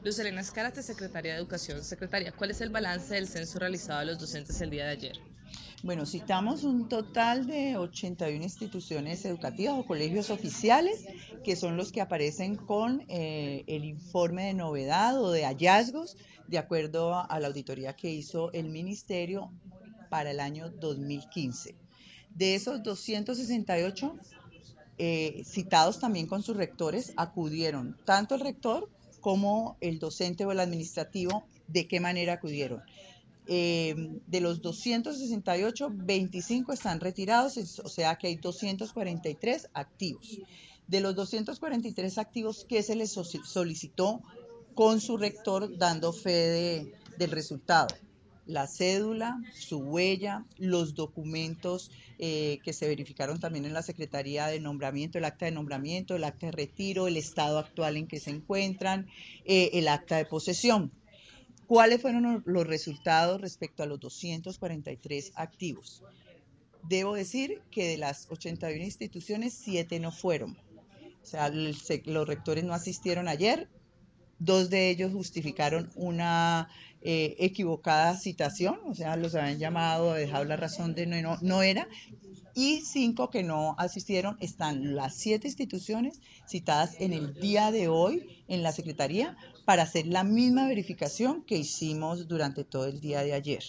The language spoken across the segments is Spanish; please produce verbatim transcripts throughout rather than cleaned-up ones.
Luz Elena Escárate, Secretaria de Educación. Secretaria, ¿cuál es el balance del censo realizado a los docentes el día de ayer? Bueno, citamos un total de ochenta y una instituciones educativas o colegios oficiales, que son los que aparecen con eh, el informe de novedad o de hallazgos, de acuerdo a la auditoría que hizo el Ministerio para el año dos mil quince. De esos doscientos sesenta y ocho eh, citados también con sus rectores, acudieron tanto el rector como el docente o el administrativo. ¿De qué manera acudieron? Eh, de los doscientos sesenta y ocho, veinticinco están retirados, o sea que hay doscientos cuarenta y tres activos. De los doscientos cuarenta y tres activos, ¿qué se les solicitó con su rector dando fe de, del resultado? La cédula, su huella, los documentos eh, que se verificaron también en la Secretaría de Nombramiento, el acta de nombramiento, el acta de retiro, el estado actual en que se encuentran, eh, el acta de posesión. ¿Cuáles fueron los resultados respecto a los doscientos cuarenta y tres activos? Debo decir que de las ochenta y una instituciones, siete no fueron. O sea, los rectores no asistieron ayer. Dos de ellos justificaron una eh, equivocada citación, o sea, los habían llamado, dejado la razón de no, no, no era, y cinco que no asistieron. Están las siete instituciones citadas en el día de hoy en la Secretaría para hacer la misma verificación que hicimos durante todo el día de ayer.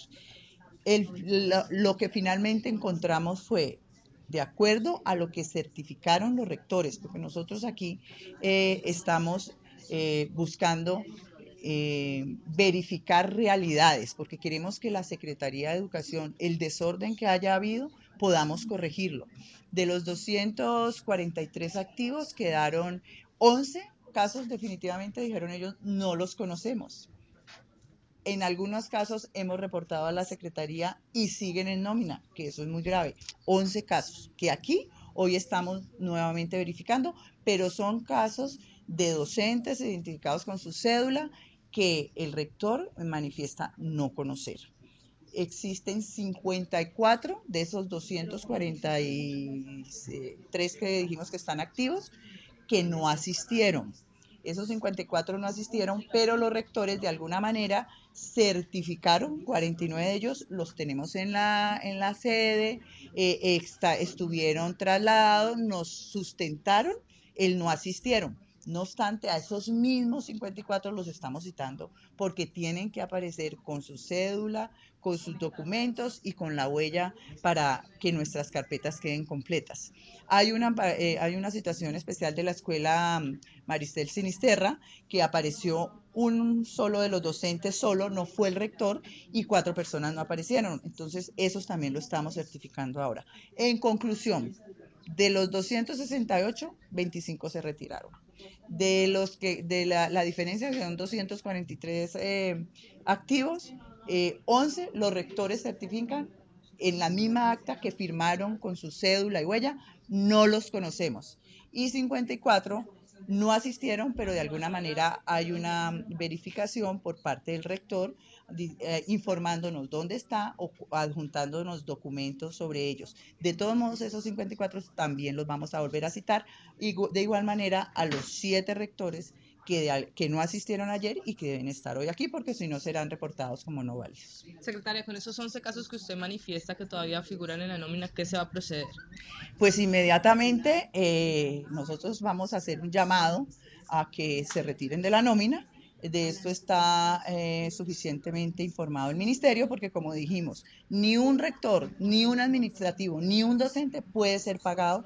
El, lo, lo que finalmente encontramos fue, de acuerdo a lo que certificaron los rectores, porque nosotros aquí eh, estamos eh, buscando eh, verificar realidades, porque queremos que la Secretaría de Educación, el desorden que haya habido, podamos corregirlo. De los doscientos cuarenta y tres activos quedaron once casos, definitivamente dijeron ellos, no los conocemos. En algunos casos hemos reportado a la Secretaría y siguen en nómina, que eso es muy grave. once casos que aquí hoy estamos nuevamente verificando, pero son casos de docentes identificados con su cédula que el rector manifiesta no conocer. Existen cincuenta y cuatro de esos doscientos cuarenta y tres que dijimos que están activos que no asistieron. Esos cincuenta y cuatro no asistieron, pero los rectores de alguna manera certificaron, cuarenta y nueve de ellos los tenemos en la, en la sede, eh, extra, estuvieron trasladados, nos sustentaron, el no asistieron. No obstante, a esos mismos cincuenta y cuatro los estamos citando porque tienen que aparecer con su cédula, con sus documentos y con la huella para que nuestras carpetas queden completas. Hay una, eh, hay una situación especial de la escuela Maristel Sinisterra, que apareció un solo de los docentes solo, no fue el rector, y cuatro personas no aparecieron. Entonces, esos también lo estamos certificando ahora. En conclusión, de los doscientos sesenta y ocho, veinticinco se retiraron. De los que, de la, la diferencia que son doscientos cuarenta y tres eh, activos, eh, once los rectores certifican en la misma acta que firmaron con su cédula y huella, no los conocemos. Y cincuenta y cuatro no asistieron, pero de alguna manera hay una verificación por parte del rector eh, informándonos dónde está o adjuntándonos documentos sobre ellos. De todos modos, esos cincuenta y cuatro también los vamos a volver a citar, y de igual manera a los siete rectores que, de, que no asistieron ayer y que deben estar hoy aquí, porque si no serán reportados como no válidos. Secretaria, con esos once casos que usted manifiesta que todavía figuran en la nómina, ¿qué se va a proceder? Pues inmediatamente eh, nosotros vamos a hacer un llamado a que se retiren de la nómina. De esto está eh, suficientemente informado el ministerio porque, como dijimos, ni un rector, ni un administrativo, ni un docente puede ser pagado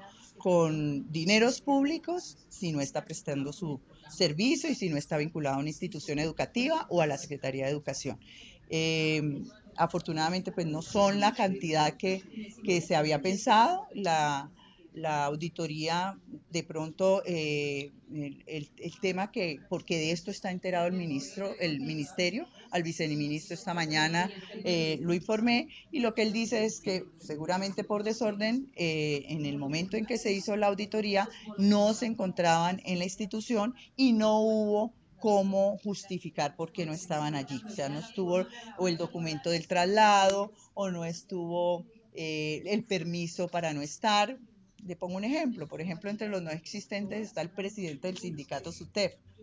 con dineros públicos si no está prestando su servicio y si no está vinculado a una institución educativa o a la Secretaría de Educación. Eh, afortunadamente, pues no son la cantidad que, que se había pensado. La, la auditoría de pronto eh, el, el, el, tema que, porque de esto está enterado el ministro, el ministerio, al viceministro esta mañana eh, lo informé, y lo que él dice es que seguramente por desorden, eh, en el momento en que se hizo la auditoría, no se encontraban en la institución y no hubo cómo justificar por qué no estaban allí. O sea, no estuvo o el documento del traslado o no estuvo eh, el permiso para no estar. Le pongo un ejemplo. Por ejemplo, entre los no existentes está el presidente del sindicato SUTEF.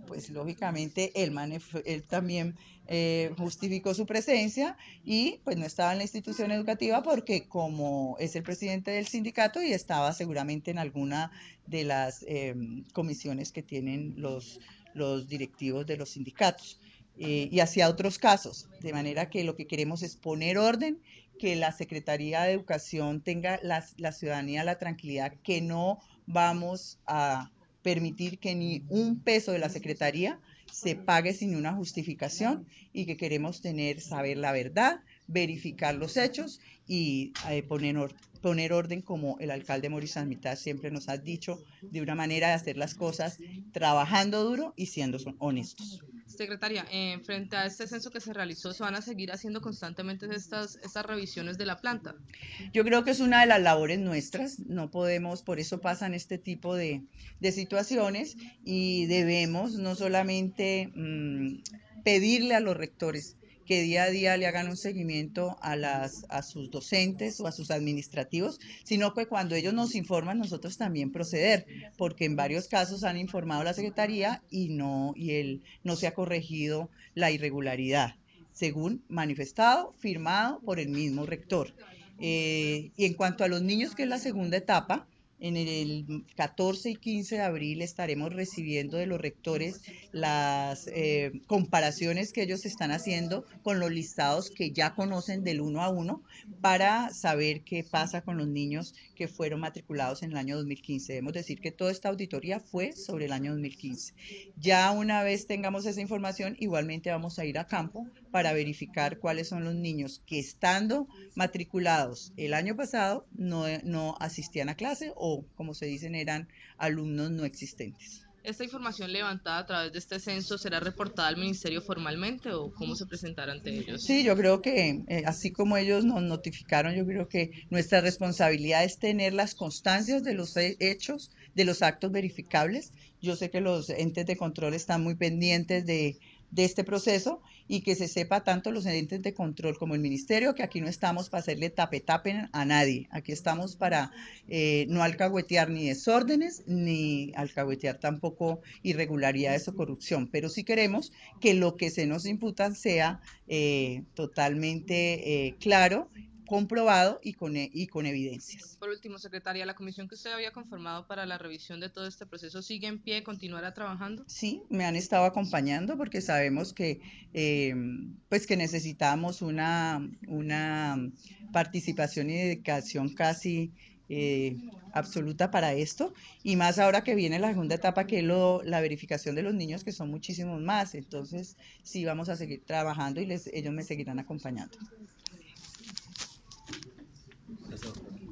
pues lógicamente él, él también eh, justificó su presencia y pues no estaba en la institución educativa porque como es el presidente del sindicato y estaba seguramente en alguna de las eh, comisiones que tienen los, los directivos de los sindicatos. Eh, y hacia otros casos, de manera que lo que queremos es poner orden, que la Secretaría de Educación tenga la, la ciudadanía la tranquilidad que no vamos a permitir que ni un peso de la Secretaría se pague sin una justificación y que queremos tener, saber la verdad, verificar los hechos y eh, poner, or poner orden como el alcalde Mauricio Armitage siempre nos ha dicho, de una manera de hacer las cosas trabajando duro y siendo honestos. Secretaria, eh, frente a este censo que se realizó, ¿se van a seguir haciendo constantemente estas, estas revisiones de la planta? Yo creo que es una de las labores nuestras, no podemos, por eso pasan este tipo de, de situaciones y debemos no solamente mmm, pedirle a los rectores que día a día le hagan un seguimiento a, las, a sus docentes o a sus administrativos, sino que cuando ellos nos informan, nosotros también proceder, porque en varios casos han informado a la Secretaría y no, y él, no se ha corregido la irregularidad, según manifestado, firmado por el mismo rector. Eh, y en cuanto a los niños, que es la segunda etapa, en el catorce y quince de abril estaremos recibiendo de los rectores las eh, comparaciones que ellos están haciendo con los listados que ya conocen del uno a uno para saber qué pasa con los niños que fueron matriculados en el año dos mil quince. Debemos decir que toda esta auditoría fue sobre el año dos mil quince. Ya una vez tengamos esa información, igualmente vamos a ir a campo para verificar cuáles son los niños que estando matriculados el año pasado no, no asistían a clase o, como se dicen, eran alumnos no existentes. ¿Esta información levantada a través de este censo será reportada al ministerio formalmente o cómo se presentará ante ellos? Sí, yo creo que eh, así como ellos nos notificaron, yo creo que nuestra responsabilidad es tener las constancias de los hechos, de los actos verificables. Yo sé que los entes de control están muy pendientes de, de este proceso y que se sepa tanto los entes de control como el ministerio que aquí no estamos para hacerle tape-tape a nadie. Aquí estamos para eh, no alcahuetear ni desórdenes ni alcahuetear tampoco irregularidades o corrupción, pero sí queremos que lo que se nos imputan sea eh, totalmente eh, claro, comprobado y con, y con evidencias. Por último, secretaria, ¿la comisión que usted había conformado para la revisión de todo este proceso sigue en pie y continuará trabajando? Sí, me han estado acompañando porque sabemos que, eh, pues que necesitamos una, una participación y dedicación casi eh, absoluta para esto, y más ahora que viene la segunda etapa, que es lo, la verificación de los niños, que son muchísimos más. Entonces, sí, vamos a seguir trabajando y les, ellos me seguirán acompañando.